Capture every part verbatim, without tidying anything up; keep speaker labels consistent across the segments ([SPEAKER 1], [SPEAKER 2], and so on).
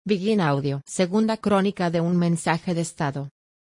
[SPEAKER 1] Begin Audio. Segunda crónica de un mensaje de Estado.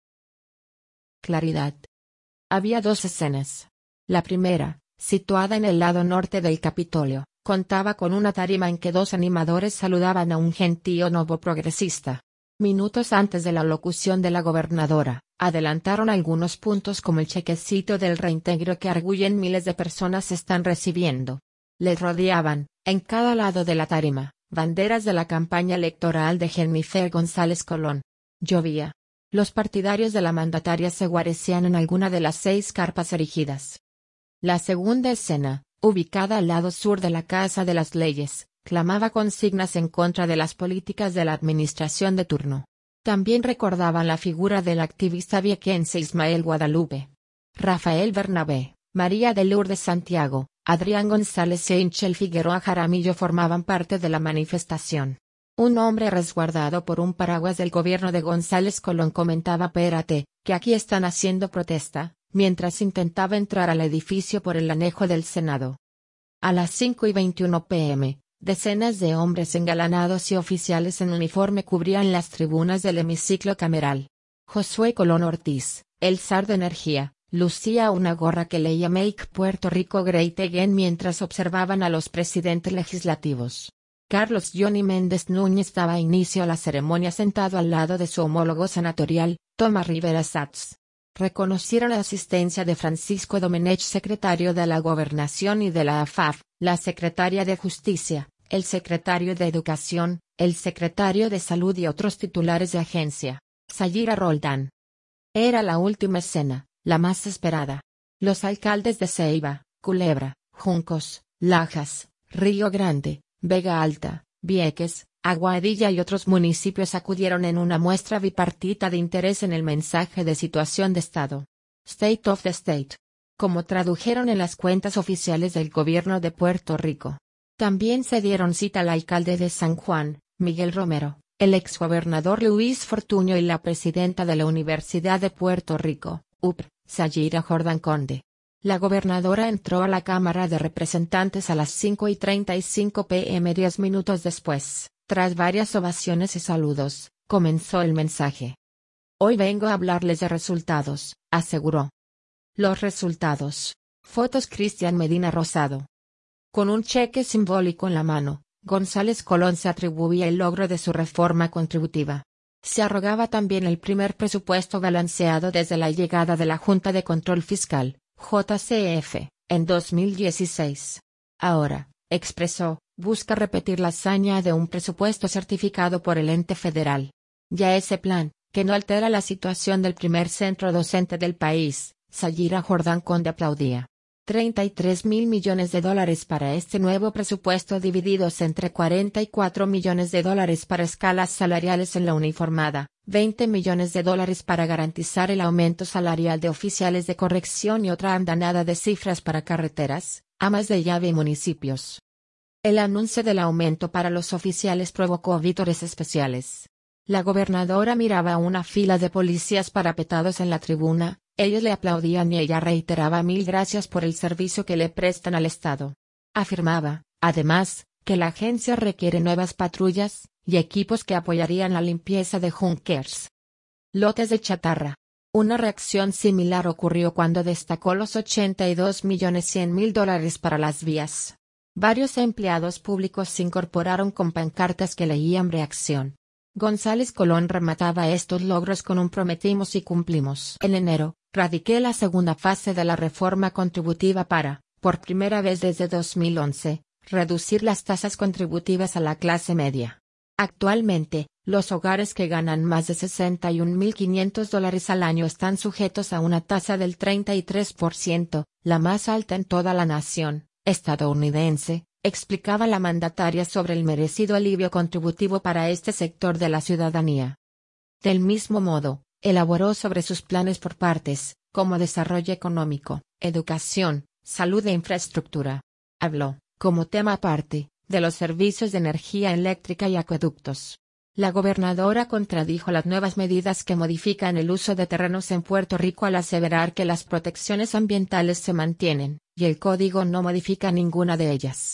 [SPEAKER 1] Claridad. Había dos escenas. La primera, situada en el lado norte del Capitolio, contaba con una tarima en que dos animadores saludaban a un gentío nuevo progresista. Minutos antes de la locución de la gobernadora, adelantaron algunos puntos como el chequecito del reintegro que arguyen miles de personas están recibiendo. Les rodeaban, en cada lado de la tarima, banderas de la campaña electoral de Jennifer González Colón. Llovía. Los partidarios de la mandataria se guarecían en alguna de las seis carpas erigidas. La segunda escena, ubicada al lado sur de la Casa de las Leyes, clamaba consignas en contra de las políticas de la administración de turno. También recordaban la figura del activista viequense Ismael Guadalupe, Rafael Bernabé, María de Lourdes Santiago, Adrián González e Inchel Figueroa Jaramillo formaban parte de la manifestación. Un hombre resguardado por un paraguas del gobierno de González Colón comentaba: "Espérate, que aquí están haciendo protesta", mientras intentaba entrar al edificio por el anejo del Senado. A las cinco y veintiuno pm, decenas de hombres engalanados y oficiales en uniforme cubrían las tribunas del hemiciclo cameral. Josué Colón Ortiz, el zar de energía, lucía una gorra que leía Make Puerto Rico Great Again mientras observaban a los presidentes legislativos. Carlos Johnny Méndez Núñez daba inicio a la ceremonia sentado al lado de su homólogo senatorial, Tomás Rivera Schatz. Reconocieron la asistencia de Francisco Domenech, secretario de la Gobernación, y de la A F A F, la secretaria de Justicia, el secretario de Educación, el secretario de Salud y otros titulares de agencia. Sayira Roldán. Era la última escena, la más esperada. Los alcaldes de Ceiba, Culebra, Juncos, Lajas, Río Grande, Vega Alta, Vieques, Aguadilla y otros municipios acudieron en una muestra bipartita de interés en el mensaje de situación de Estado. State of the State. Como tradujeron en las cuentas oficiales del gobierno de Puerto Rico. También se dieron cita al alcalde de San Juan, Miguel Romero, el exgobernador Luis Fortuño y la presidenta de la Universidad de Puerto Rico, U P R, Sayira Jordán Conde. La gobernadora entró a la Cámara de Representantes a las cinco y treinta y cinco pm. Diez minutos después, tras varias ovaciones y saludos, comenzó el mensaje. "Hoy vengo a hablarles de resultados", aseguró. Los resultados. Fotos: Cristian Medina Rosado. Con un cheque simbólico en la mano, González Colón se atribuía el logro de su reforma contributiva. Se arrogaba también el primer presupuesto balanceado desde la llegada de la Junta de Control Fiscal, J C F, en dos mil dieciséis. Ahora, expresó, busca repetir la hazaña de un presupuesto certificado por el ente federal. Ya ese plan, que no altera la situación del primer centro docente del país, Sayira Jordán Conde aplaudía. treinta y tres mil millones de dólares para este nuevo presupuesto divididos entre cuarenta y cuatro millones de dólares para escalas salariales en la uniformada, veinte millones de dólares para garantizar el aumento salarial de oficiales de corrección y otra andanada de cifras para carreteras, amas de llave y municipios. El anuncio del aumento para los oficiales provocó vítores especiales. La gobernadora miraba a una fila de policías parapetados en la tribuna. Ellos le aplaudían y ella reiteraba mil gracias por el servicio que le prestan al Estado. Afirmaba, además, que la agencia requiere nuevas patrullas y equipos que apoyarían la limpieza de Junkers. Lotes de chatarra. Una reacción similar ocurrió cuando destacó los ochenta y dos millones cien mil dólares para las vías. Varios empleados públicos se incorporaron con pancartas que leían reacción. González Colón remataba estos logros con un prometimos y cumplimos. En enero, radiqué la segunda fase de la reforma contributiva para, por primera vez desde dos mil once, reducir las tasas contributivas a la clase media. Actualmente, los hogares que ganan más de sesenta y un mil quinientos dólares al año están sujetos a una tasa del treinta y tres por ciento, la más alta en toda la nación estadounidense, explicaba la mandataria sobre el merecido alivio contributivo para este sector de la ciudadanía. Del mismo modo, elaboró sobre sus planes por partes, como desarrollo económico, educación, salud e infraestructura. Habló, como tema aparte, de los servicios de energía eléctrica y acueductos. La gobernadora contradijo las nuevas medidas que modifican el uso de terrenos en Puerto Rico al aseverar que las protecciones ambientales se mantienen, y el código no modifica ninguna de ellas.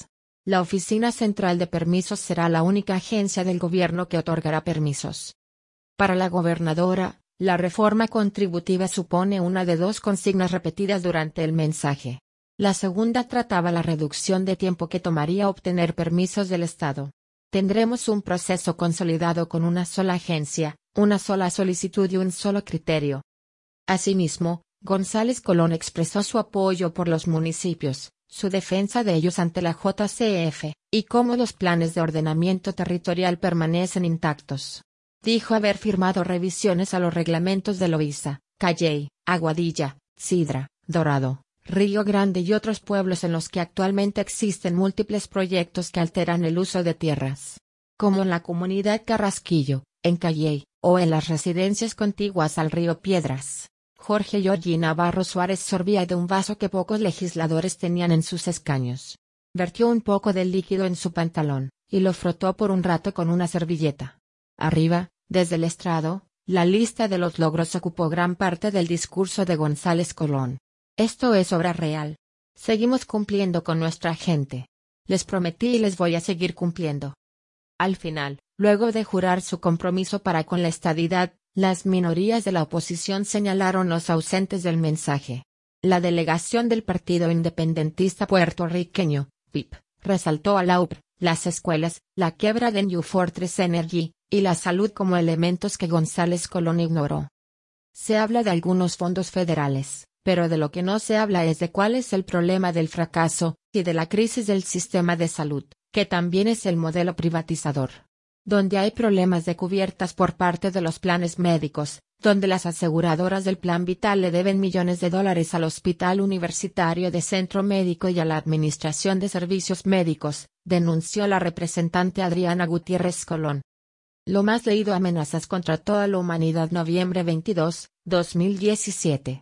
[SPEAKER 1] La Oficina Central de Permisos será la única agencia del gobierno que otorgará permisos. Para la gobernadora, la reforma contributiva supone una de dos consignas repetidas durante el mensaje. La segunda trataba la reducción de tiempo que tomaría obtener permisos del Estado. Tendremos un proceso consolidado con una sola agencia, una sola solicitud y un solo criterio. Asimismo, González Colón expresó su apoyo por los municipios, su defensa de ellos ante la J C F, y cómo los planes de ordenamiento territorial permanecen intactos. Dijo haber firmado revisiones a los reglamentos de Loíza, Calley, Aguadilla, Cidra, Dorado, Río Grande y otros pueblos en los que actualmente existen múltiples proyectos que alteran el uso de tierras. Como en la comunidad Carrasquillo, en Calley, o en las residencias contiguas al río Piedras. Jorge Yorgi Navarro Suárez sorbía de un vaso que pocos legisladores tenían en sus escaños. Vertió un poco del líquido en su pantalón, y lo frotó por un rato con una servilleta. Arriba, desde el estrado, la lista de los logros ocupó gran parte del discurso de González Colón. Esto es obra real. Seguimos cumpliendo con nuestra gente. Les prometí y les voy a seguir cumpliendo. Al final, luego de jurar su compromiso para con la estadidad, las minorías de la oposición señalaron los ausentes del mensaje. La delegación del Partido Independentista Puertorriqueño, P I P, resaltó a la U P R, las escuelas, la quiebra de New Fortress Energy, y la salud como elementos que González Colón ignoró. Se habla de algunos fondos federales, pero de lo que no se habla es de cuál es el problema del fracaso, y de la crisis del sistema de salud, que también es el modelo privatizador. Donde hay problemas de cubiertas por parte de los planes médicos, donde las aseguradoras del Plan Vital le deben millones de dólares al Hospital Universitario de Centro Médico y a la Administración de Servicios Médicos, denunció la representante Adriana Gutiérrez Colón. Lo más leído: amenazas contra toda la humanidad, noviembre veintidós, dos mil diecisiete.